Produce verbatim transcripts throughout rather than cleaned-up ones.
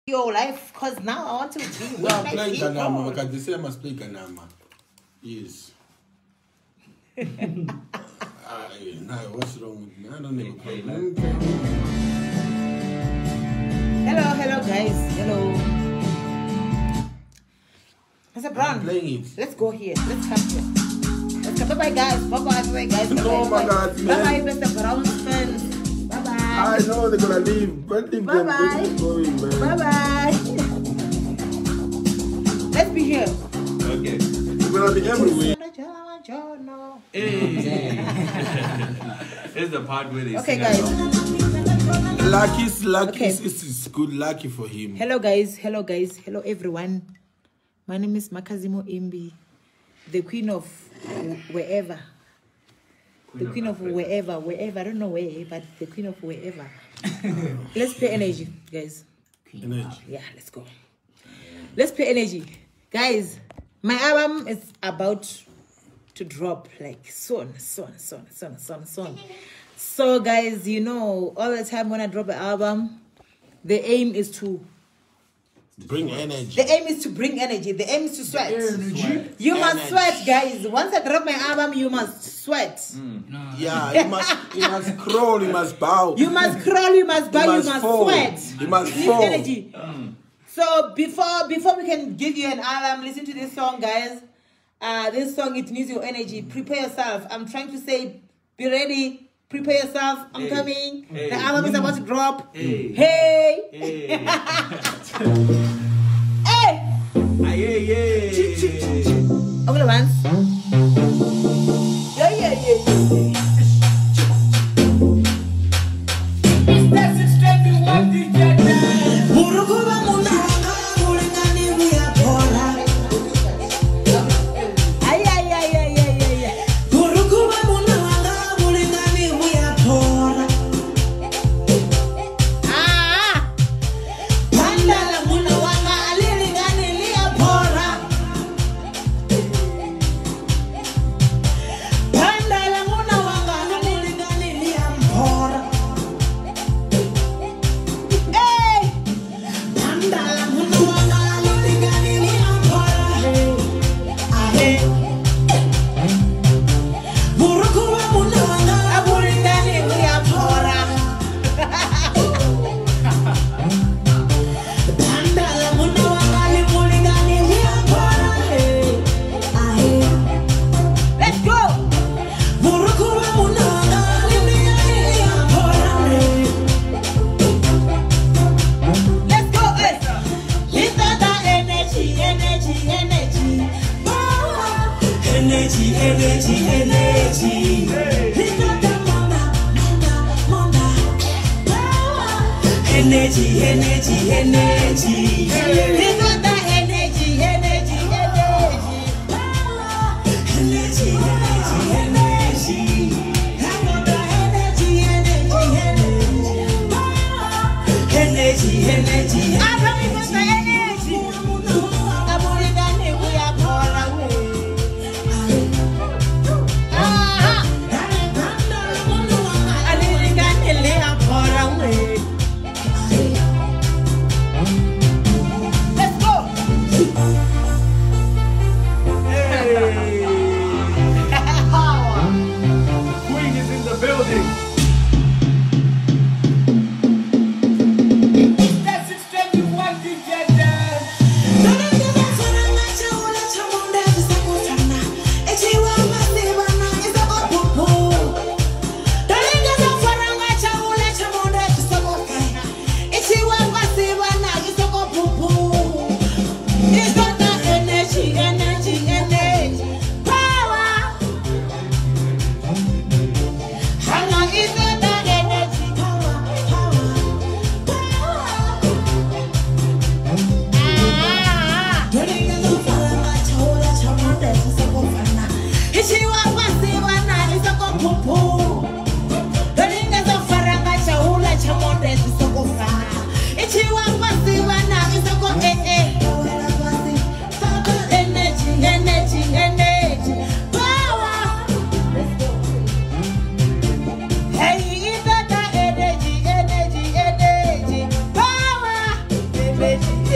your life, because now I want to be with No, my play people. Ganama because they say I must play Ganama. Yes. Ah, no, what's wrong with me? I don't even play. Hello, hello guys. Hello. Mister Brown. I'm playing it. Let's go here. Let's come here. Let's come. Bye bye guys. Bye bye. Bye bye guys. Bye No, my God, Bye man. bye, Mister Brown's fans. Bye bye. I know they're gonna leave, but leave Bye them. bye. Let's keep going, man. Bye bye. Let's be here. Okay. We're gonna be everywhere. Hey. It's the part where they Okay, sing guys. along. Lucky's lucky. Okay. It's, it's good lucky for him. Hello guys. Hello guys. Hello everyone. My name is Makazimo Imbi, the queen of wherever. The queen of wherever, wherever. I don't know where, but the queen of wherever. Let's play energy, guys. Energy. Yeah, let's go. Let's play energy. Guys, my album is about to drop like soon, soon, soon, soon, soon, soon. So guys, you know, all the time when I drop an album, the aim is to Bring energy. the aim is to bring energy. The aim is to sweat. Sweat. You must Energy. sweat, guys. Once I drop my album, you must sweat. Yeah, you must, you must crawl, you must bow. You must crawl, you must bow, you must must fall. sweat. You must Need fall. energy. So before before we can give you an album, listen to this song, guys. Uh, this song, it needs your energy. Prepare yourself. I'm trying to say, be ready. Prepare yourself. I'm Hey. coming. Hey. The album is about to drop. Hey. Hey. Hey. Hey. Aye, yeah, yeah. Over the ones. Yeah, yeah, yeah, yeah. Ay, ay, ay, ay, ay, ay, ay. Ah. Pandala muna wanga alilingani liyapora. Pandala muna wanga alilingani liyapora. Hey. Pandala muna wanga alilingani liyapora. Ahe. Burukuwa muna wanga alilingani liyapora. Pandala muna wangali mulingani liyapora. Ahe. Let's go. Burukuwa muna wangali mulingani liyapora. Let's go. Hey. Listen the energy, energy, energy. Power. Energy, energy, energy. Listen the mona, mona, mona. Power. Energy, energy, energy. Listen the energy, energy, energy. Power. Energy, energy, energy. Hang on the energy, energy, energy. Power. Energy, energy. I don't even the energy. I'm only done it. We are called away. Ah. I didn't get it. They are called away. Let's go. Queen is in the building. That's extremely one D J dance. It's got the energy, energy, energy, power. Hang on, it's got the energy, power, power, power.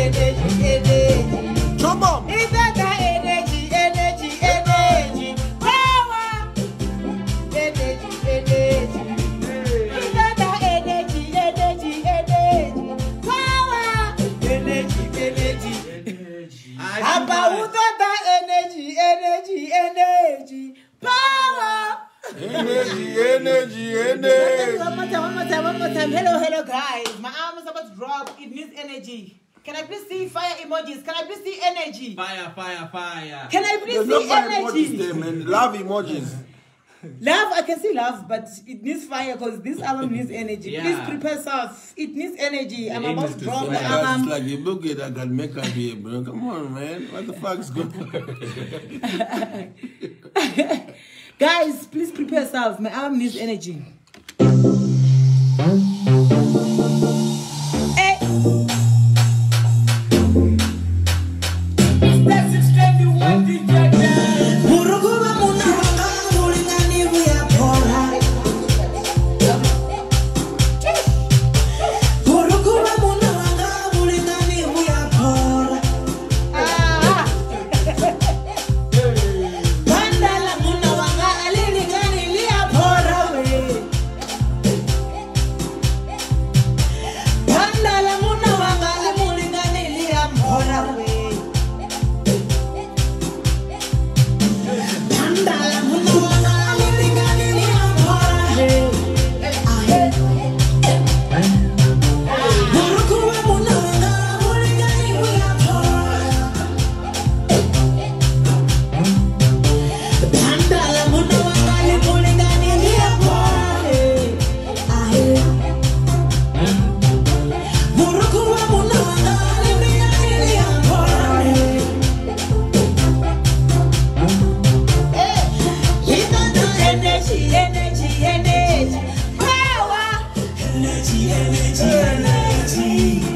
energy, energy. Come on. Is that the energy, energy, energy? Power. Energy, energy. Is that the energy, energy, energy? Power. Energy, energy. About that energy, energy, energy? Power. Energy, energy, energy. One more time, one more time, one more time. Hello, hello, guys. My arm is about to drop. It needs energy. Can I please see fire emojis? Can I please see energy? Fire, fire, fire. Can I please There's no see fire energy? emojis there, man. Love emojis. Love, I can see love, but it needs fire because this album needs energy. Yeah. Please prepare yourself. It needs energy. I'm The about to industry drop is the like Guys, it's album. like you look at I got makeup here, bro. Come on, man. What the fuck is going on? Guys, please prepare yourselves. My album needs energy. Hey. That's extremely what did you do? Muruguba muna wanga mulingani vuya pora. Muruguba muna wanga mulingani vuya pora. Ah. Bandala muna wanga alilingani liya pora we. Bandala muna wanga alilingani liya pora we. Bandala muna wanga alilingani liya pora we. Muruguba muna wanga mulingani vuya pora. Bandala muna wanga alilingani liya pora we. Muruguba muna wanga alilingani liya pora we. Energy, energy, energy, power. Energy, energy, energy.